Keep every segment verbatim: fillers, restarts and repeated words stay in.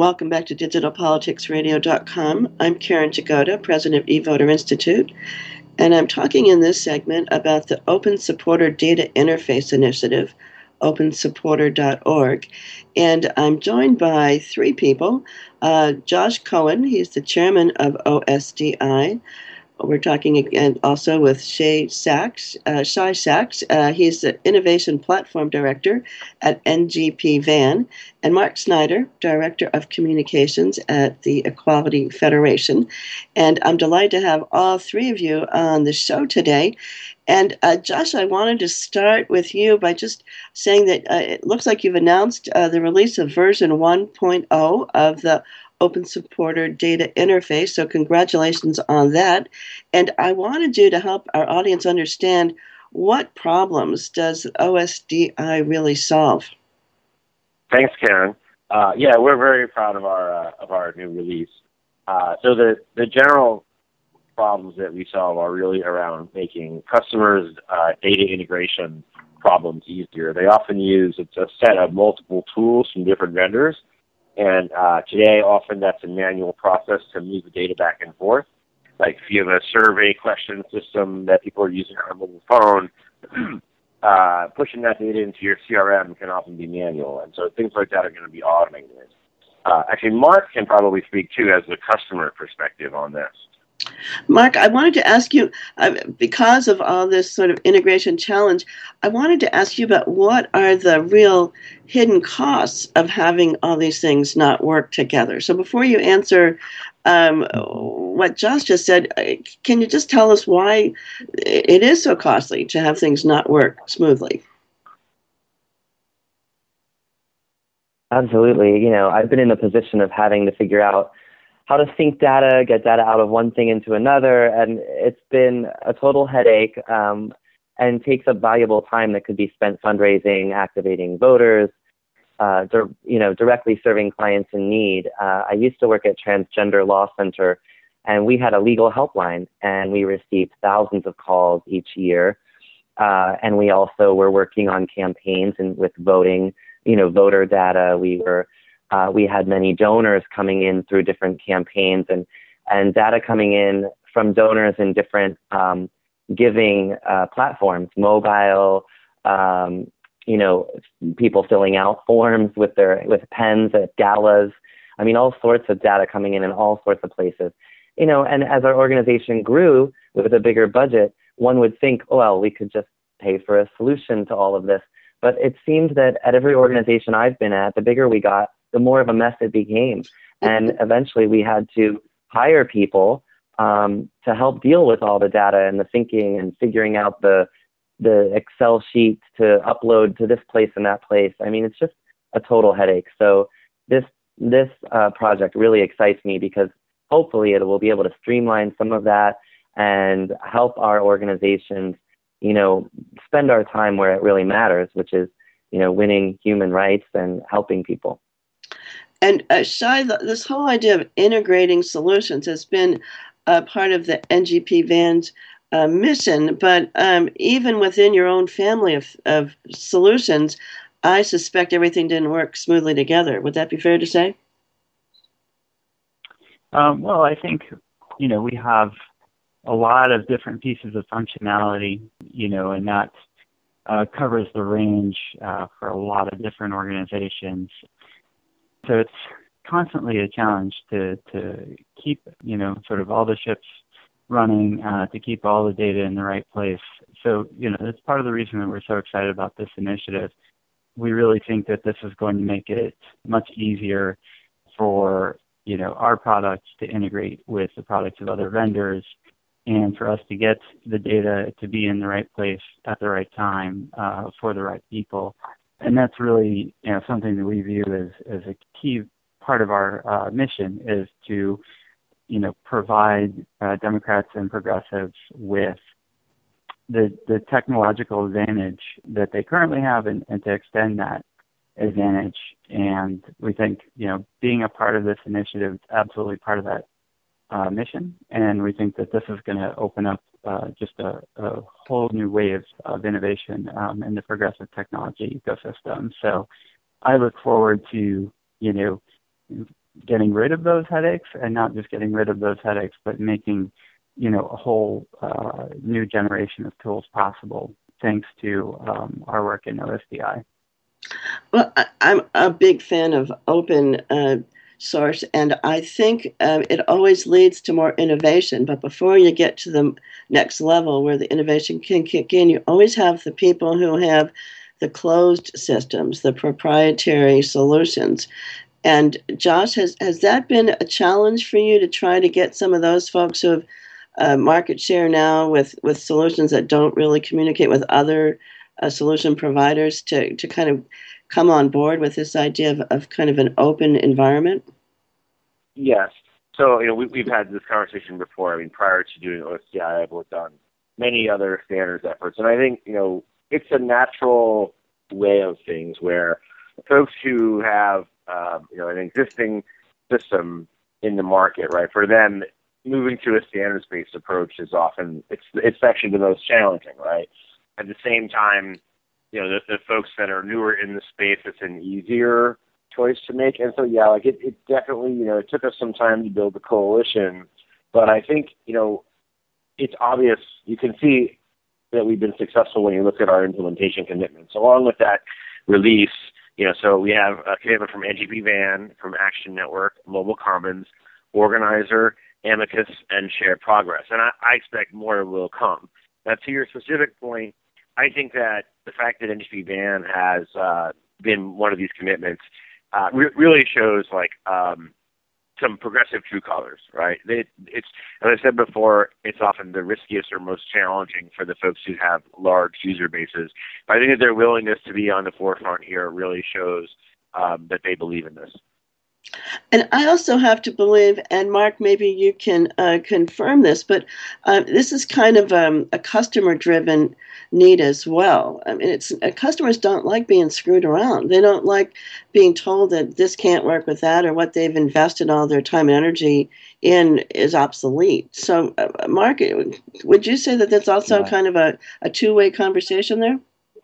Welcome back to digital politics radio dot com. I'm Karen Jagoda, president of eVoter Institute, and I'm talking in this segment about the Open Supporter Data Interface Initiative, open supporter dot org. And I'm joined by three people. Uh, Josh Cohen, he's the chairman of O S D I. We're talking again also with Shay Sachs, uh, Shai Sachs. Uh, he's the Innovation Platform Director at N G P Van, and Mark Snyder, Director of Communications at the Equality Federation. And I'm delighted to have all three of you on the show today. And uh, Josh, I wanted to start with you by just saying that uh, it looks like you've announced uh, the release of version one point oh of the Open Supporter Data Interface, so congratulations on that. And I wanted you to help our audience understand, what problems does O S D I really solve? Thanks, Karen. Uh, yeah, we're very proud of our uh, of our new release. Uh, so the, the general problems that we solve are really around making customers' uh, data integration problems easier. They often use it's a set of multiple tools from different vendors. And uh, today, often that's a manual process to move the data back and forth. Like if you have a survey question system that people are using on a mobile phone, uh, pushing that data into your C R M can often be manual. And so things like that are going to be automated. Uh, actually, Mark can probably speak, too, as a customer perspective on this. Mark, I wanted to ask you, uh, because of all this sort of integration challenge, I wanted to ask you about what are the real hidden costs of having all these things not work together. So before you answer um, what Josh just said, can you just tell us why it is so costly to have things not work smoothly? Absolutely. You know, I've been in the position of having to figure out how to sync data, get data out of one thing into another, and it's been a total headache um, and takes up valuable time that could be spent fundraising, activating voters, uh, di- you know, directly serving clients in need. Uh, I used to work at Transgender Law Center, and we had a legal helpline, and we received thousands of calls each year. Uh, and we also were working on campaigns and with voting, you know, voter data. We were Uh, we had many donors coming in through different campaigns and, and data coming in from donors in different um, giving uh, platforms, mobile, um, you know, people filling out forms with their with pens at galas. I mean, all sorts of data coming in in all sorts of places. You know, and as our organization grew with a bigger budget, one would think, oh, well, we could just pay for a solution to all of this. But it seemed that at every organization I've been at, the bigger we got, the more of a mess it became. And eventually we had to hire people um, to help deal with all the data and the thinking and figuring out the the Excel sheets to upload to this place and that place. I mean, it's just a total headache. So this this uh, project really excites me because hopefully it will be able to streamline some of that and help our organizations, you know, spend our time where it really matters, which is, you know, winning human rights and helping people. And uh, Shai, this whole idea of integrating solutions has been uh, part of the N G P Van's uh, mission. But um, even within your own family of, of solutions, I suspect everything didn't work smoothly together. Would that be fair to say? Um, well, I think, you know, we have a lot of different pieces of functionality, you know, and that uh, covers the range uh, for a lot of different organizations. So it's constantly a challenge to, to keep, you know, sort of all the ships running, uh, to keep all the data in the right place. So, you know, that's part of the reason that we're so excited about this initiative. We really think that this is going to make it much easier for, you know, our products to integrate with the products of other vendors and for us to get the data to be in the right place at the right time uh, for the right people. And that's really, you know, something that we view as, as a key part of our uh, mission is to, you know, provide uh, Democrats and progressives with the the technological advantage that they currently have and, and to extend that advantage. And we think, you know, being a part of this initiative is absolutely part of that uh, mission. And we think that this is going to open up uh, just a, a whole new wave of innovation um, in the progressive technology ecosystem. So I look forward to, you know, getting rid of those headaches, and not just getting rid of those headaches, but making, you know, a whole uh, new generation of tools possible, thanks to um, our work in O S D I. Well, I, I'm a big fan of open uh, source, and I think uh, it always leads to more innovation. But before you get to the next level where the innovation can kick in, you always have the people who have the closed systems, the proprietary solutions. And Josh, has, has that been a challenge for you to try to get some of those folks who have uh, market share now with, with solutions that don't really communicate with other uh, solution providers to, to kind of come on board with this idea of, of kind of an open environment? Yes. So, you know, we, we've had this conversation before. I mean, prior to doing O S D I, I've worked on many other standards efforts. And I think, you know, it's a natural way of things where folks who have, um, you know, an existing system in the market, right, for them, moving to a standards-based approach is often, it's it's actually the most challenging, right? At the same time, you know, the, the folks that are newer in the space, it's an easier choice to make. And so, yeah, like it, it definitely, you know, it took us some time to build the coalition. But I think, you know, it's obvious, you can see that we've been successful when you look at our implementation commitments. Along with that release, you know, so we have a commitment from N G P Van, from Action Network, Mobile Commons, Organizer, Amicus, and Share Progress. And I, I expect more will come. Now, to your specific point, I think that the fact that N G P Van has uh, been one of these commitments uh, re- really shows like um, some progressive true colors, right? They, it's, as I said before, it's often the riskiest or most challenging for the folks who have large user bases. But I think that their willingness to be on the forefront here really shows um, that they believe in this. And I also have to believe, and Mark, maybe you can uh, confirm this, but uh, this is kind of um, a customer-driven need as well. I mean, it's uh, customers don't like being screwed around. They don't like being told that this can't work with that, or what they've invested all their time and energy in is obsolete. So, uh, Mark, would you say that that's also Yeah. kind of a, a two-way conversation there?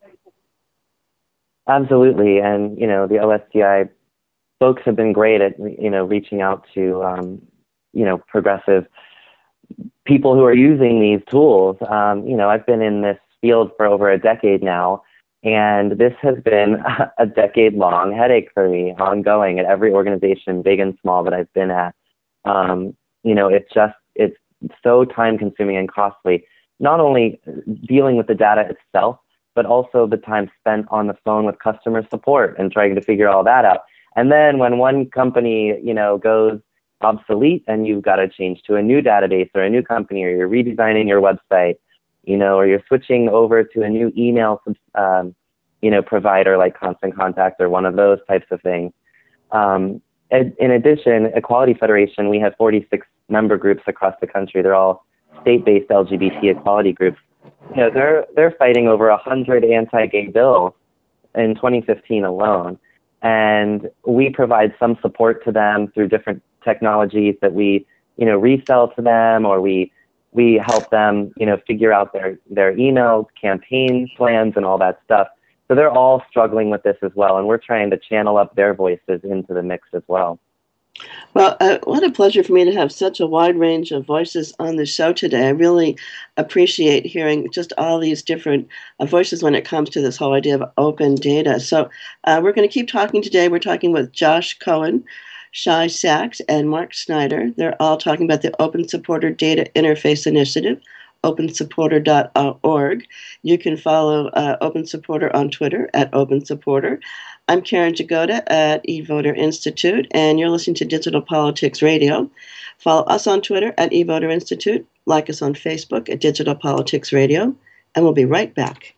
Absolutely. And, you know, the O S D I folks have been great at, you know, reaching out to, um, you know, progressive people who are using these tools. Um, you know, I've been in this field for over a decade now, and this has been a decade-long headache for me, ongoing at every organization, big and small, that I've been at. Um, you know, it's just, it's so time-consuming and costly, not only dealing with the data itself, but also the time spent on the phone with customer support and trying to figure all that out. And then when one company, you know, goes obsolete and you've got to change to a new database or a new company, or you're redesigning your website, you know, or you're switching over to a new email, um, you know, provider like Constant Contact or one of those types of things. Um, in addition, Equality Federation, we have forty-six member groups across the country. They're all state-based L G B T equality groups. You know, they're they're fighting over a hundred anti-gay bills in twenty fifteen alone. And we provide some support to them through different technologies that we, you know, resell to them, or we we help them, you know, figure out their, their emails, campaign plans, and all that stuff. So they're all struggling with this as well, and we're trying to channel up their voices into the mix as well. Well, uh, what a pleasure for me to have such a wide range of voices on the show today. I really appreciate hearing just all these different uh, voices when it comes to this whole idea of open data. So uh, we're going to keep talking today. We're talking with Josh Cohen, Shai Sachs, and Mark Snyder. They're all talking about the Open Supporter Data Interface Initiative, open supporter dot org. You can follow uh, Open Supporter on Twitter at Open Supporter. I'm Karen Jagoda at eVoter Institute, and you're listening to Digital Politics Radio. Follow us on Twitter at eVoter Institute, like us on Facebook at Digital Politics Radio, and we'll be right back.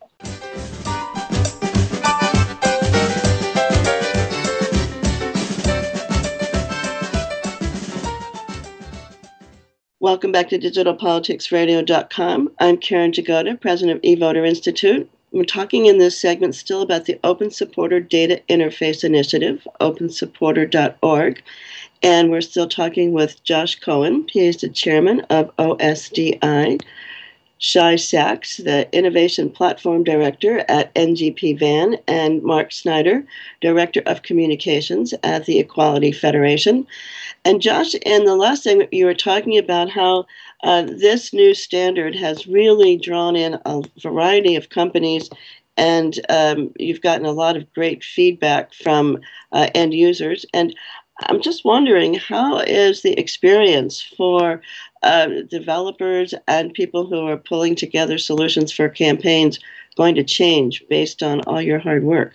Welcome back to digital politics radio dot com. I'm Karen Jagoda, president of eVoter Institute. We're talking in this segment still about the Open Supporter Data Interface Initiative, open supporter dot org. And we're still talking with Josh Cohen. He is the chairman of O S D I. Shai Sachs, the Innovation Platform Director at N G P Van, and Mark Snyder, Director of Communications at the Equality Federation. And Josh, in the last segment, you were talking about how uh, this new standard has really drawn in a variety of companies, and um, you've gotten a lot of great feedback from uh, end users. And I'm just wondering, how is the experience for uh, developers and people who are pulling together solutions for campaigns going to change based on all your hard work?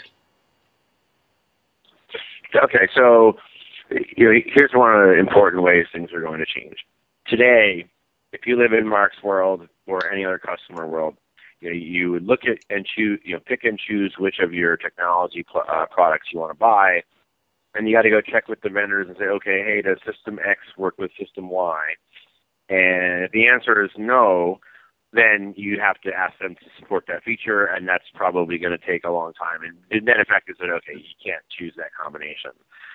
Okay, so you know, here's one of the important ways things are going to change. Today, if you live in Mark's world or any other customer world, you know, you would look at and choose, you know, pick and choose which of your technology pl- uh, products you want to buy, and you got to go check with the vendors and say, okay, hey, does System X work with System Y? And if the answer is no, then you have to ask them to support that feature, and that's probably going to take a long time. And then, in fact, is that okay? You can't choose that combination.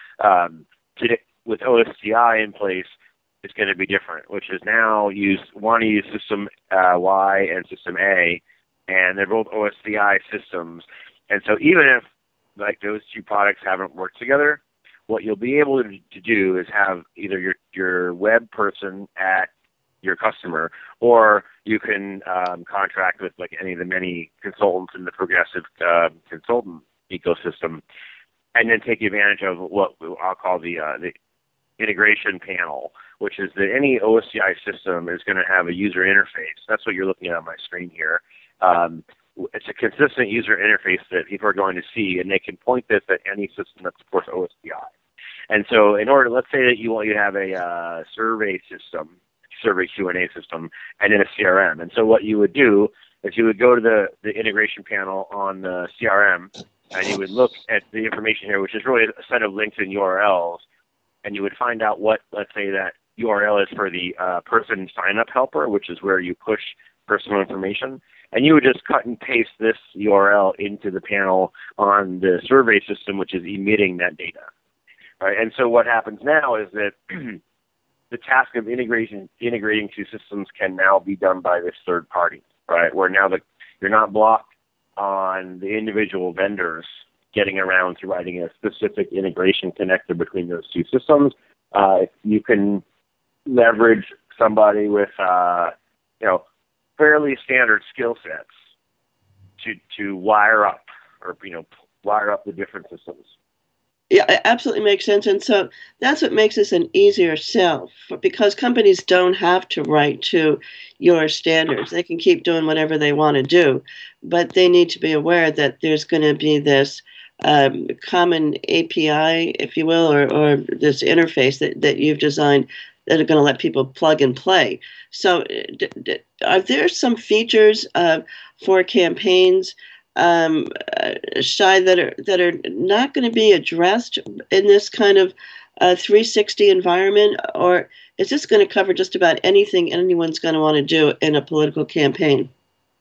Um, today, with O S C I in place, it's going to be different, which is now use want to use System uh, Y and System A, and they're both O S C I systems. And so, even if like those two products haven't worked together, what you'll be able to, to do is have either your your web person at your customer, or you can um, contract with like any of the many consultants in the Progressive uh, consultant ecosystem, and then take advantage of what I'll call the uh, the integration panel, which is that any O S C I system is going to have a user interface. That's what you're looking at on my screen here. Um, it's a consistent user interface that people are going to see, and they can point this at any system that supports O S C I. And so, in order, let's say that you want you have a uh, survey system, survey Q and A system, and then a C R M. And so, what you would do is you would go to the, the integration panel on the C R M, and you would look at the information here, which is really a set of links and U R Ls, and you would find out what, let's say, that U R L is for the uh, person sign-up helper, which is where you push personal information. And you would just cut and paste this U R L into the panel on the survey system, which is emitting that data. Right? And so what happens now is that the task of integration, integrating two systems can now be done by this third party, right? Where now the, you're not blocked on the individual vendors getting around to writing a specific integration connector between those two systems. Uh, you can leverage somebody with, uh, you know, fairly standard skill sets to to wire up or, you know, wire up the different systems. Yeah, it absolutely makes sense. And so that's what makes this an easier sell, for, because companies don't have to write to your standards. They can keep doing whatever they want to do, but they need to be aware that there's going to be this um, common A P I, if you will, or, or this interface that, that you've designed that are going to let people plug and play. So d- d- are there some features uh, for campaigns Um, uh, Shai, that are that are not going to be addressed in this kind of uh, three sixty environment, or is this going to cover just about anything anyone's going to want to do in a political campaign?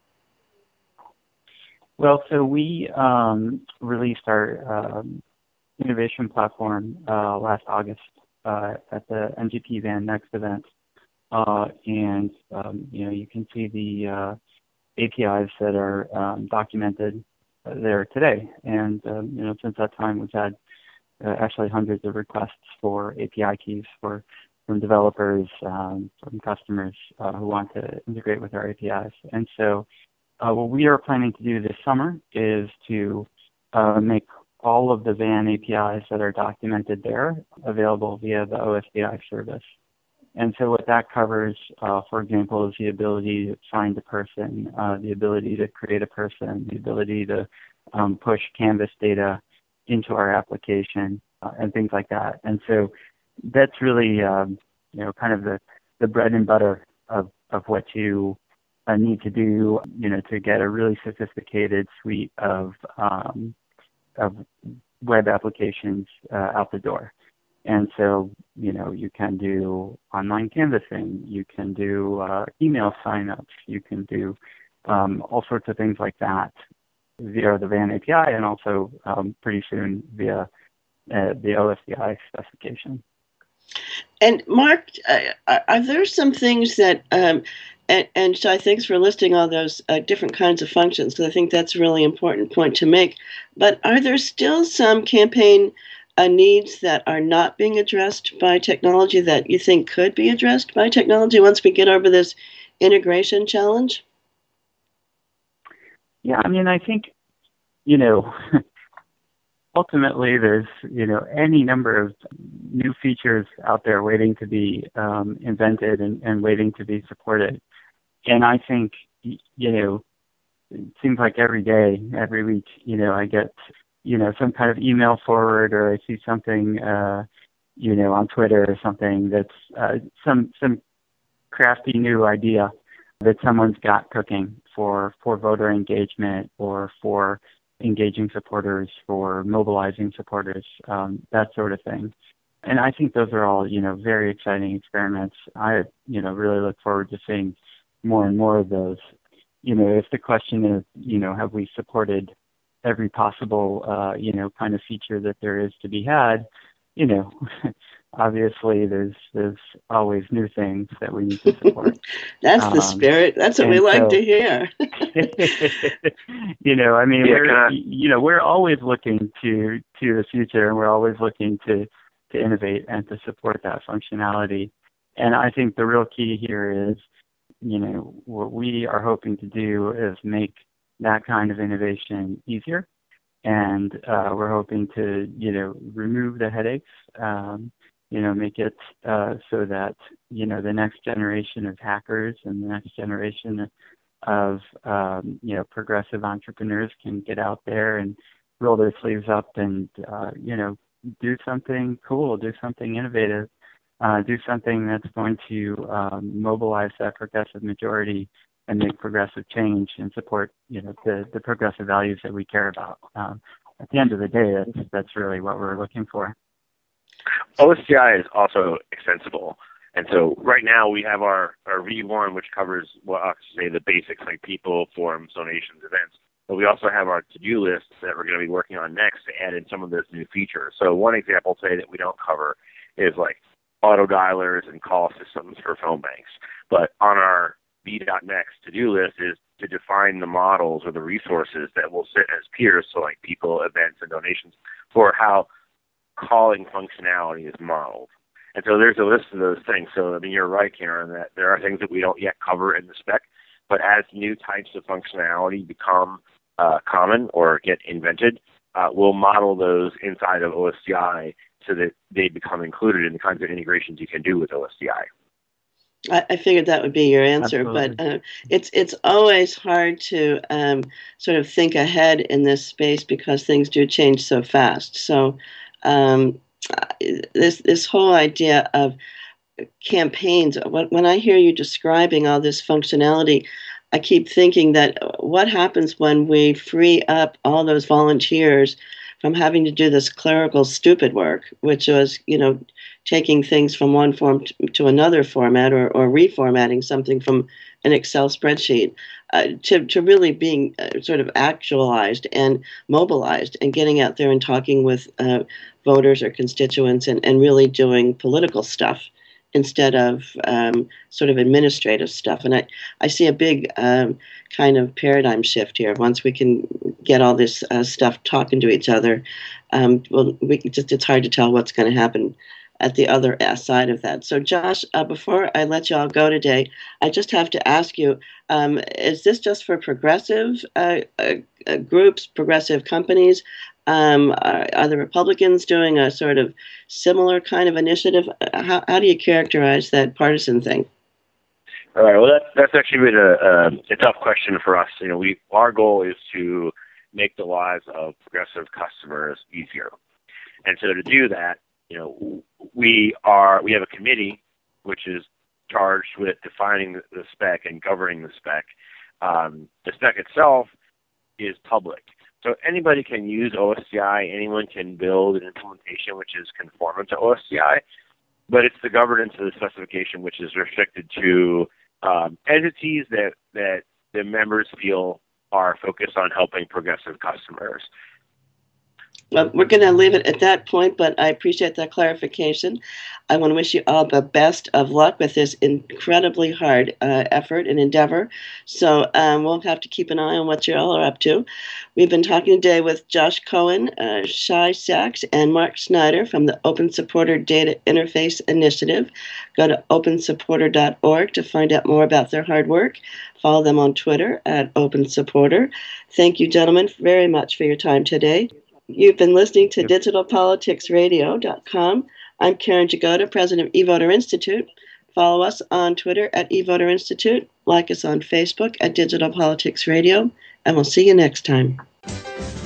Well, so we um, released our um, innovation platform uh, last August uh, at the N G P Van Next event, uh, and um, you know you can see the uh, A P Is that are um, documented uh, there today. And, um, you know, since that time, we've had uh, actually hundreds of requests for A P I keys for from developers, um, from customers uh, who want to integrate with our A P Is. And so uh, what we are planning to do this summer is to uh, make all of the Van A P Is that are documented there available via the O S C I service. And so what that covers, uh, for example, is the ability to find a person, uh, the ability to create a person, the ability to um, push Canvas data into our application, uh, and things like that. And so that's really, um, you know, kind of the, the bread and butter of, of what you uh, need to do, you know, to get a really sophisticated suite of, um, of web applications uh, out the door. And so, you know, you can do online canvassing, you can do uh, email signups, you can do um, all sorts of things like that via the Van A P I, and also um, pretty soon via uh, the O S C I specification. And Mark, uh, are there some things that um, And, and so I thanks for listing all those uh, different kinds of functions, because I think that's a really important point to make. But are there still some campaign uh, needs that are not being addressed by technology that you think could be addressed by technology once we get over this integration challenge? Yeah, I mean, I think, you know, ultimately there's, you know, any number of new features out there waiting to be um, invented and, and waiting to be supported. And I think, you know, it seems like every day, every week, you know, I get, you know, some kind of email forward, or I see something, uh, you know, on Twitter or something that's uh, some some crafty new idea that someone's got cooking for, for voter engagement or for engaging supporters, for mobilizing supporters, um, that sort of thing. And I think those are all, you know, very exciting experiments. I, you know, really look forward to seeing more and more of those. You know, if the question is, you know, have we supported every possible, uh, you know, kind of feature that there is to be had, you know, obviously there's there's always new things that we need to support. That's the um, spirit. That's what we like so, to hear. you know, I mean, Yeah, we're kinda. you know we're always looking to to the future, and we're always looking to to innovate and to support that functionality. And I think the real key here is, you know, what we are hoping to do is make that kind of innovation easier. And uh, we're hoping to, you know, remove the headaches, um, you know, make it uh, so that, you know, the next generation of hackers and the next generation of, um, you know, progressive entrepreneurs can get out there and roll their sleeves up and, uh, you know, do something cool, do something innovative, uh, do something that's going to um, mobilize that progressive majority and make progressive change and support, you know, the, the progressive values that we care about. Um, at the end of the day, that's, that's really what we're looking for. O S C I is also extensible. And so right now we have our, our V one, which covers, well, I'll say the basics like people, forums, donations, events. But we also have our to-do list that we're going to be working on next to add in some of those new features. So one example today that we don't cover is like auto dialers and call systems for phone banks. But on our V.next to-do list is to define the models or the resources that will sit as peers, so like people, events, and donations, for how calling functionality is modeled. And so there's a list of those things. So, I mean, you're right, Karen, that there are things that we don't yet cover in the spec, but as new types of functionality become uh, common or get invented, uh, we'll model those inside of O S C I so that they become included in the kinds of integrations you can do with O S C I. I, I figured that would be your answer, Absolutely. but uh, it's it's always hard to um, sort of think ahead in this space because things do change so fast. So um, this this whole idea of campaigns, when, when I hear you describing all this functionality, I keep thinking that what happens when we free up all those volunteers from having to do this clerical stupid work, which was, you know, taking things from one form to, to another format, or, or reformatting something from an Excel spreadsheet, uh, to, to really being uh, sort of actualized and mobilized and getting out there and talking with uh, voters or constituents, and, and really doing political stuff instead of um, sort of administrative stuff. And I, I see a big um, kind of paradigm shift here. Once we can get all this uh, stuff talking to each other, um, well, we just it's hard to tell what's going to happen at the other side of that. So, Josh, uh, before I let you all go today, I just have to ask you, um, is this just for progressive uh, uh, groups, progressive companies? Um, are, are the Republicans doing a sort of similar kind of initiative? How, how do you characterize that partisan thing? All right. Well, that's that's actually been a, a, a tough question for us. You know, we our goal is to make the lives of progressive customers easier, and so to do that, you know, we are we have a committee which is charged with defining the, the spec and governing the spec. Um, the spec itself is public. So anybody can use O S C I. Anyone can build an implementation which is conformant to O S C I, but it's the governance of the specification which is restricted to um, entities that, that the members feel are focused on helping progressive customers. Well, we're going to leave it at that point, but I appreciate that clarification. I want to wish you all the best of luck with this incredibly hard uh, effort and endeavor. So um, we'll have to keep an eye on what you all are up to. We've been talking today with Josh Cohen, uh, Shai Sachs, and Mark Snyder from the Open Supporter Data Interface Initiative. Go to open supporter dot org to find out more about their hard work. Follow them on Twitter at Open Supporter. Thank you, gentlemen, very much for your time today. You've been listening to digital politics radio dot com. I'm Karen Jagoda, president of eVoter Institute. Follow us on Twitter at eVoter Institute. Like us on Facebook at Digital Politics Radio. And we'll see you next time.